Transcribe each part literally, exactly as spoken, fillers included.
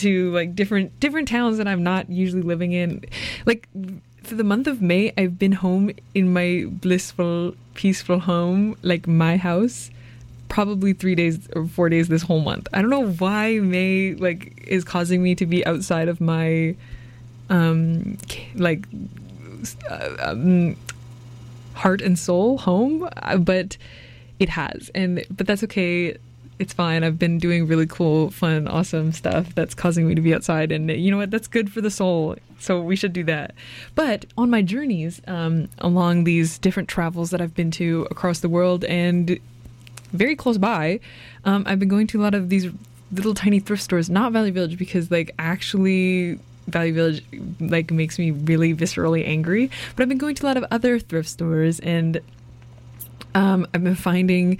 to like different different towns that I'm not usually living in. Like for the month of May, I've been home in my blissful, peaceful home, like my house, probably three days or four days this whole month. I don't know why May like is causing me to be outside of my um like uh, um, heart and soul home, but it has, and but that's okay. It's fine. I've been doing really cool, fun, awesome stuff that's causing me to be outside. And you know what? That's good for the soul. So we should do that. But on my journeys um, along these different travels that I've been to across the world and very close by, um, I've been going to a lot of these little tiny thrift stores, not Value Village, because like actually Value Village like makes me really viscerally angry. But I've been going to a lot of other thrift stores, and um, I've been finding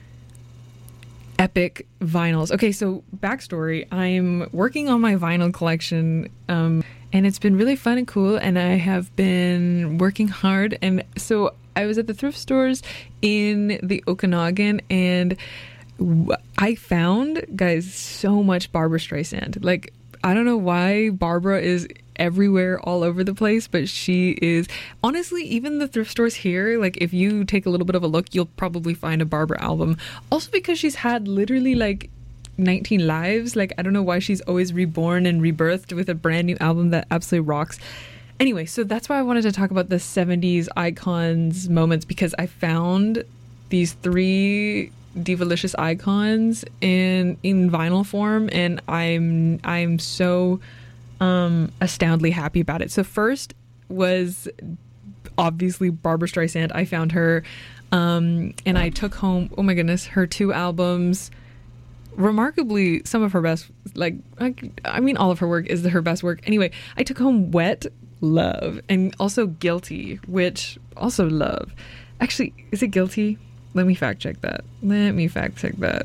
epic vinyls. Okay, so backstory, I'm working on my vinyl collection, um, and it's been really fun and cool, and I have been working hard. And so I was at the thrift stores in the Okanagan, and I found, guys, so much Barbra Streisand. Like, I don't know why Barbara is everywhere, all over the place, but she is, honestly, even the thrift stores here, like if you take a little bit of a look, you'll probably find a Barbara album. Also because she's had literally like nineteen lives. Like, I don't know why she's always reborn and rebirthed with a brand new album that absolutely rocks. Anyway, so that's why I wanted to talk about the seventies icons moments, because I found these three Divalicious icons in in vinyl form, and I'm I'm so um astoundingly happy about it. So first was obviously Barbra Streisand. I found her um and I took home, oh my goodness, her two albums. Remarkably, some of her best, like I mean all of her work is her best work. Anyway, I took home Wet, love, and also Guilty, which also love. Actually, is it Guilty? Let me fact check that. Let me fact check that.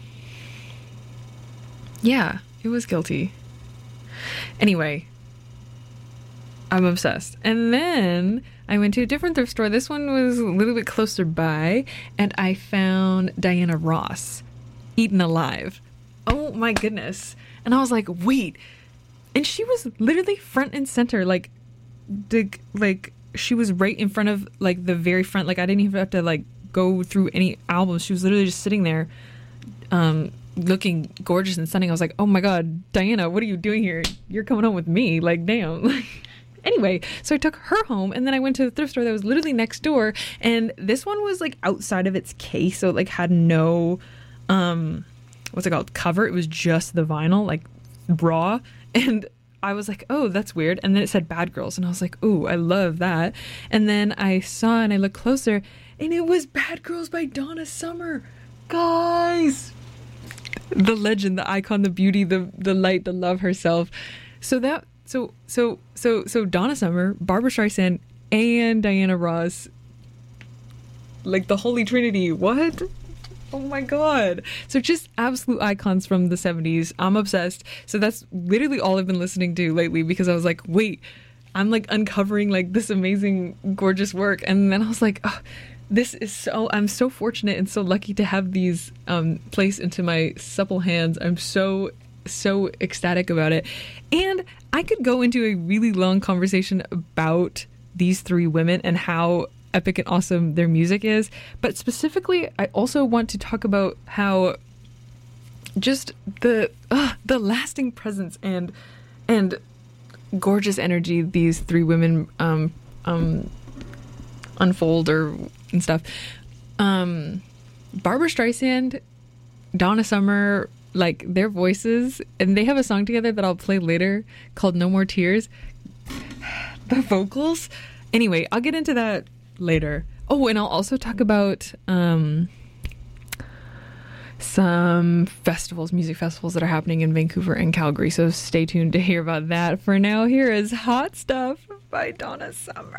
Yeah, it was Guilty. Anyway, I'm obsessed. And then I went to a different thrift store. This one was a little bit closer by, and I found Diana Ross, Eaten Alive. Oh my goodness. And I was like, wait. And she was literally front and center. Like, the, like she was right in front of, like, the very front. Like, I didn't even have to, like, go through any albums. She was literally just sitting there um looking gorgeous and stunning. I was like, oh my god, Diana, what are you doing here? You're coming home with me. Like, damn. Anyway, so I took her home, and then I went to the thrift store that was literally next door, and this one was like outside of its case, so it like had no um what's it called, cover. It was just the vinyl, like raw. And I was like, oh, that's weird. And then it said Bad Girls, and I was like, ooh, I love that. And then I saw and I looked closer, and it was Bad Girls by Donna Summer. Guys, the legend, the icon, the beauty, the the light, the love herself. So that so so so so Donna Summer, Barbra Streisand, and Diana Ross, like the Holy Trinity. What? Oh my god. So just absolute icons from the seventies. I'm obsessed. So that's literally all I've been listening to lately, because I was like, wait, I'm like uncovering like this amazing, gorgeous work. And then I was like, oh, this is so, I'm so fortunate and so lucky to have these um, placed into my supple hands. I'm so, so ecstatic about it. And I could go into a really long conversation about these three women and how epic and awesome their music is. But specifically, I also want to talk about how just the uh, the lasting presence and and gorgeous energy these three women um, um, unfold or and stuff. Um, Barbra Streisand, Donna Summer, like their voices, and they have a song together that I'll play later called No More Tears. The vocals. Anyway, I'll get into that later. Oh, and I'll also talk about um, some festivals, music festivals that are happening in Vancouver and Calgary. So stay tuned to hear about that. For now, here is Hot Stuff by Donna Summer.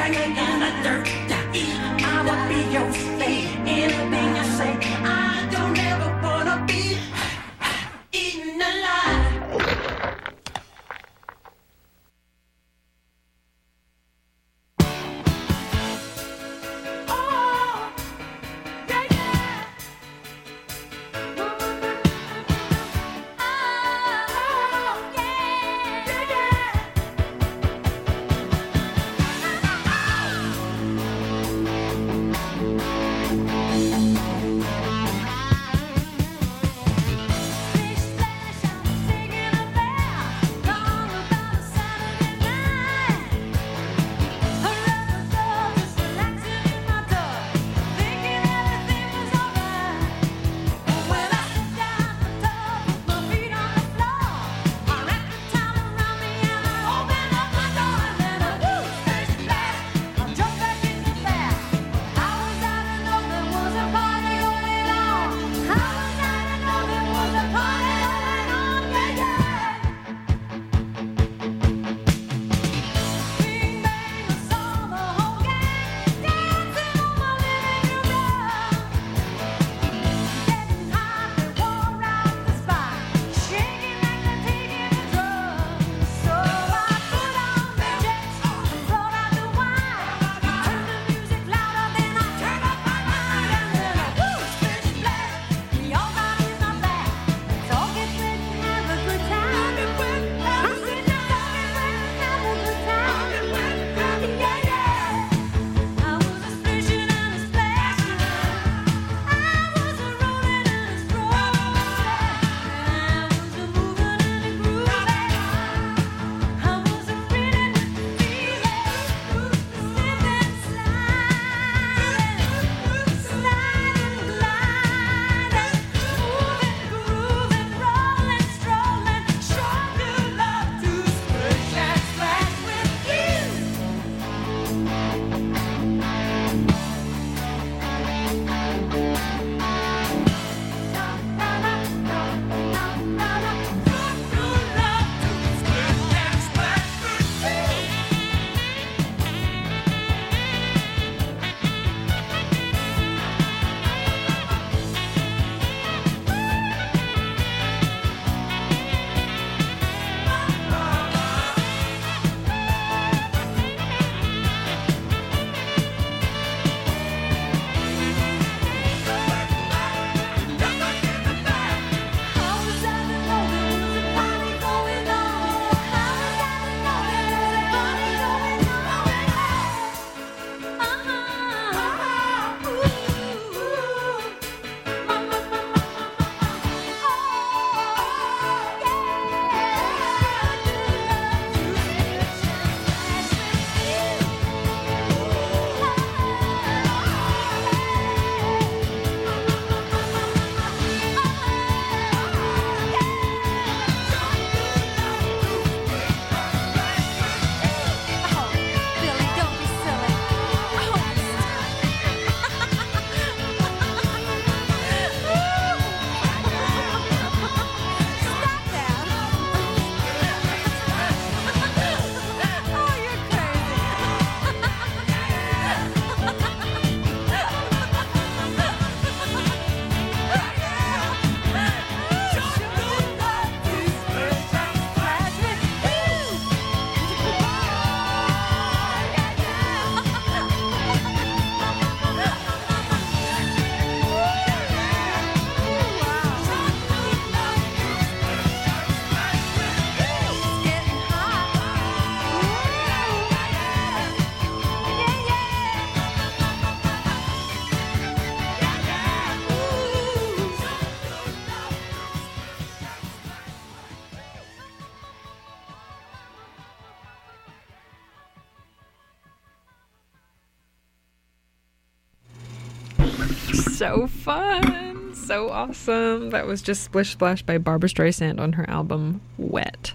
So fun. So awesome. That was just Splish Splash by Barbra Streisand on her album Wet.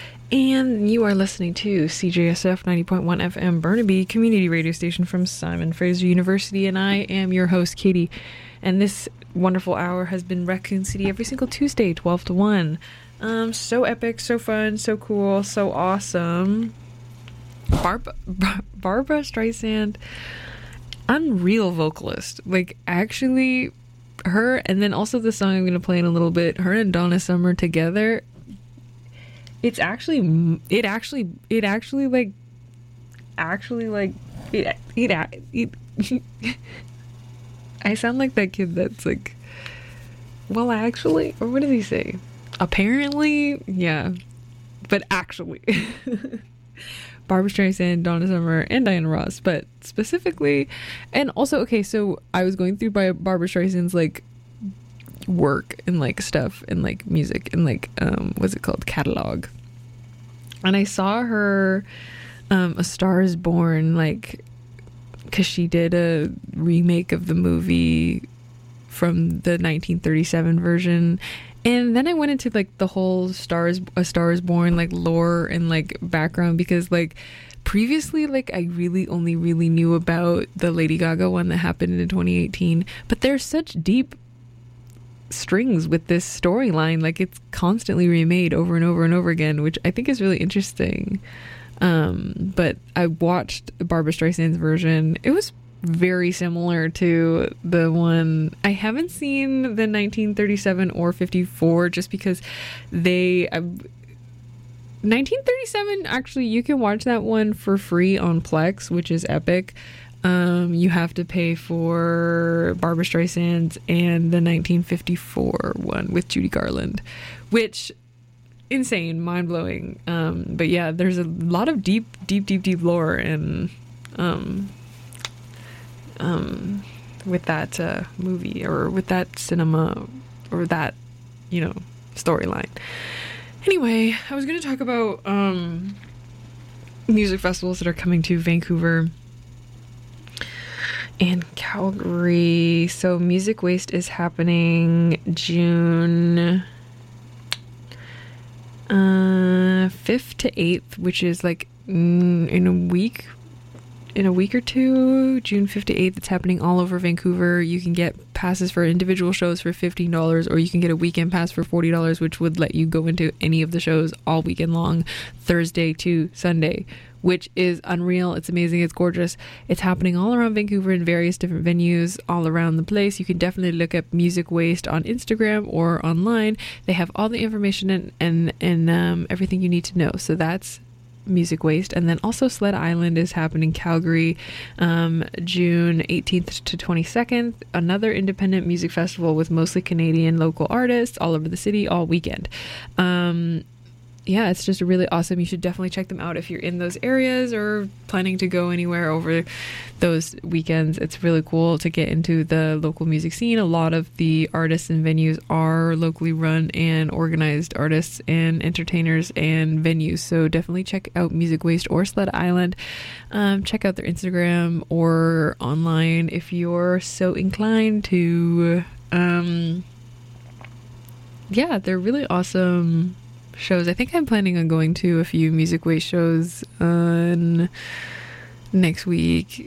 And you are listening to C J S F ninety point one F M Burnaby, community radio station from Simon Fraser University, and I am your host, Katie. And this wonderful hour has been Raccoon City every single Tuesday, twelve to one. Um, so epic, so fun, so cool, so awesome. Barb- Bar- Barbara Streisand, unreal vocalist. Like, actually, her, and then also the song I'm going to play in a little bit, her and Donna Summer together, it's actually, it actually, it actually, like, actually, like, it, it, it, it I sound like that kid that's like, well, actually, or what does he say? Apparently, yeah, but actually. Barbara Streisand, Donna Summer, and Diana Ross, but specifically, and also, okay, so I was going through by Barbara Streisand's like work and like stuff and like music and like um what's it called, catalog, and I saw her um A Star Is Born, like, because she did a remake of the movie from the nineteen thirty-seven version. And then I went into like the whole stars A Star Is Born like lore and like background, because like previously, like, I really only really knew about the Lady Gaga one that happened in twenty eighteen, but there's such deep strings with this storyline. Like, it's constantly remade over and over and over again, which I think is really interesting. Um, but I watched Barbara Streisand's version. It was very similar to the one. I haven't seen the nineteen thirty-seven or fifty-four just because they uh, nineteen thirty-seven, actually, you can watch that one for free on Plex, which is epic. Um, you have to pay for Barbara Streisand's and the nineteen fifty-four one with Judy Garland, which insane, mind-blowing. Um, but yeah, there's a lot of deep, deep, deep, deep lore and um um with that uh movie, or with that cinema, or that, you know, storyline. Anyway, I was going to talk about um music festivals that are coming to Vancouver and Calgary. So Music Waste is happening June uh fifth to eighth, which is like mm, in a week in a week or two. June fifth to eighth. It's happening all over Vancouver. You can get passes for individual shows for fifteen dollars, or you can get a weekend pass for forty dollars, which would let you go into any of the shows all weekend long, Thursday to Sunday, which is unreal. It's amazing. It's gorgeous. It's happening all around Vancouver in various different venues all around the place. You can definitely look up Music Waste on Instagram or online. They have all the information and and, and um, everything you need to know. So that's Music Waste. And then also Sled Island is happening Calgary, um, June eighteenth to twenty-second. Another independent music festival with mostly Canadian local artists all over the city all weekend. Um, yeah, it's just really awesome. You should definitely check them out if you're in those areas or planning to go anywhere over those weekends. It's really cool to get into the local music scene. A lot of the artists and venues are locally run and organized artists and entertainers and venues. So definitely check out Music Waste or Sled Island. Um, check out their Instagram or online if you're so inclined to. Um, yeah, they're really awesome shows. I think I'm planning on going to a few Music Waste shows on next week.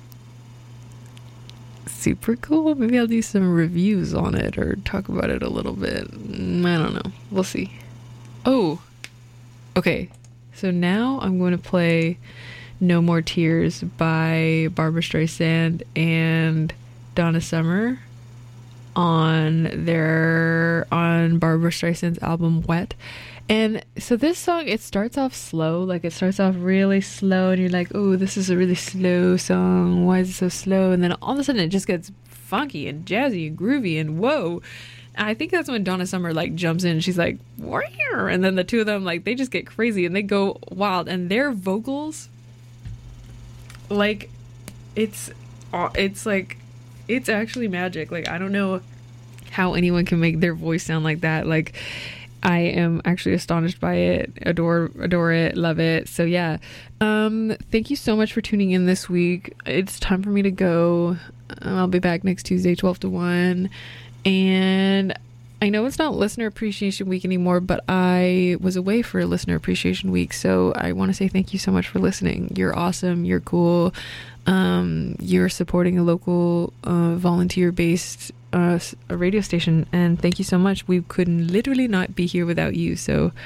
Super cool. Maybe I'll do some reviews on it or talk about it a little bit. I don't know. We'll see. Oh, okay. So now I'm going to play No More Tears by Barbara Streisand and Donna Summer on their on Barbara Streisand's album Wet. And so this song, it starts off slow, like it starts off really slow and you're like, oh, this is a really slow song, why is it so slow? And then all of a sudden it just gets funky and jazzy and groovy and whoa. And I think that's when Donna Summer like jumps in, she's like, warrior, and then the two of them, like, they just get crazy and they go wild, and their vocals, like, it's it's like it's actually magic. Like, I don't know how anyone can make their voice sound like that. Like, I am actually astonished by it, adore adore it, love it. So yeah, um thank you so much for tuning in this week. It's time for me to go. um, I'll be back next Tuesday, twelve to one, and I know it's not Listener Appreciation Week anymore, but I was away for Listener Appreciation Week, so I want to say thank you so much for listening. You're awesome, you're cool. Um, you're supporting a local uh, volunteer-based uh, a radio station, and thank you so much. We could literally not be here without you, so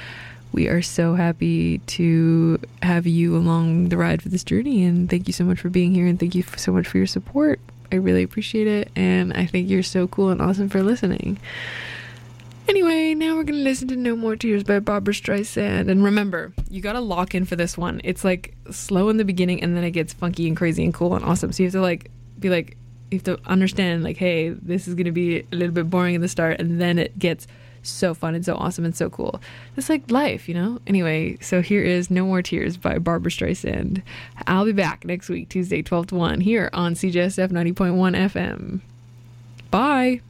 We are so happy to have you along the ride for this journey, and thank you so much for being here, and thank you so much for your support. I really appreciate it, and I think you're so cool and awesome for listening. Anyway, now we're gonna listen to No More Tears by Barbra Streisand. And remember, you gotta lock in for this one. It's like slow in the beginning, and then it gets funky and crazy and cool and awesome. So you have to like be like, you have to understand like, hey, this is gonna be a little bit boring in the start, and then it gets so fun and so awesome and so cool. It's like life, you know? Anyway, so here is No More Tears by Barbra Streisand. I'll be back next week, Tuesday, twelve to one, here on C J S F ninety point one F M. Bye!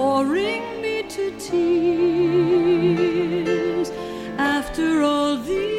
Boring me to tears after all these